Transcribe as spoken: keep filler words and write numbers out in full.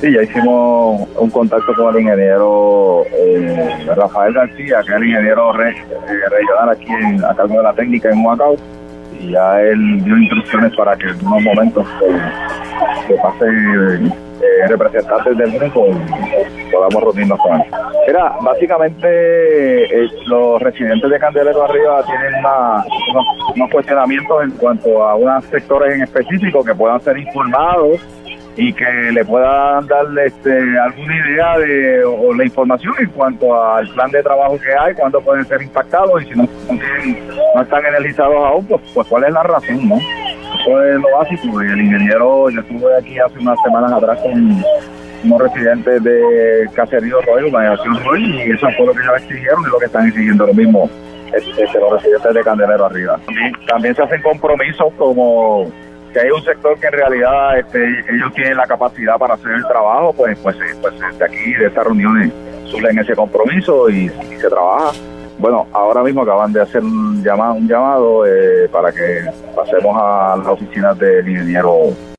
Sí, ya hicimos un contacto con el ingeniero eh, Rafael García, que es el ingeniero re, eh, regional aquí en, a cargo de la técnica en Humacao, y ya él dio instrucciones para que en unos momentos eh, que pase eh, representantes del grupo y podamos reunirnos con él. Mira, básicamente eh, los residentes de Candelero Arriba tienen una, unos, unos cuestionamientos en cuanto a unos sectores en específico que puedan ser informados y que le puedan darle este, alguna idea de o la información en cuanto al plan de trabajo que hay, cuándo pueden ser impactados, y si no, no, tienen, no están energizados aún, pues, pues cuál es la razón, ¿no? Eso es lo básico. Y el ingeniero, yo estuve aquí hace unas semanas atrás con unos residentes de Caserío Roy, Urbanización Roy, y eso fue lo que ellos exigieron y lo que están exigiendo lo mismo este, los residentes de Candelero Arriba. También, también se hacen compromisos como que hay un sector que en realidad este, ellos tienen la capacidad para hacer el trabajo, pues pues, pues de aquí, de estas reuniones, surgen ese compromiso y, y se trabaja. Bueno, ahora mismo acaban de hacer un llamado, un llamado eh, para que pasemos a las oficinas del ingeniero